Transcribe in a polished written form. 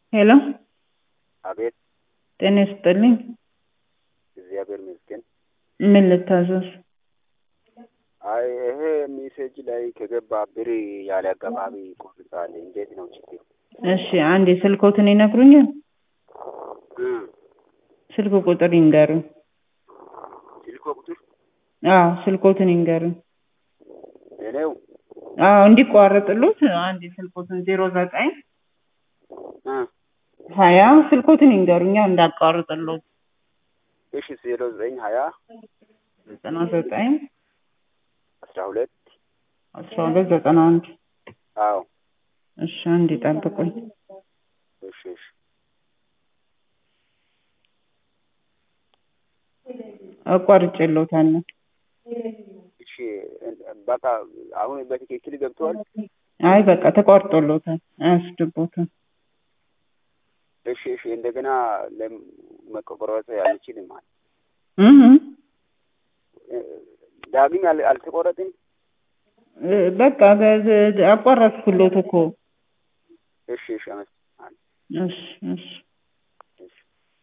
ሄሎ አቤት። ጤና ይስጥልኝ። እግዚአብሔር ይመስገን። ምን ልታዘዝ? አይ ይሄ ሜሴጅ ላይ ከገባ ብር ያለ አገባቢ ይቆርጣል። እንዴት ነው ችግሩ? እሺ አንዴ ስልኮትን ይነግሩኛል? ስልክ ቁጥር ይንገሩኝ። ስልክ ቁጥር? አዎ ስልኮትን ይንገሩኝ። እኔው እንዲቋረጥሉት አንዴ ስልኮትን 09 20 ስልኮትን ይንገሩኛ እንዳቋርጥሉት። እሺ 0920 99 12 1291 አዎ እሺ አንዴ ጠብቁኝ። እሺ እሺ አቋርጬልዎታለሁ። እሺ በቃ አሁን በትክክል ገብቷል? አይ በቃ ተቋርጦልዎታል። አያስገቡትም። እሺ እሺ እንደገና ለመቆረጥ አልችልም ማለት ዳግም አልተቆረጥም? በቃ አቋረጥኩልዎት እኮ። እሺ እሺ እሺ እሺ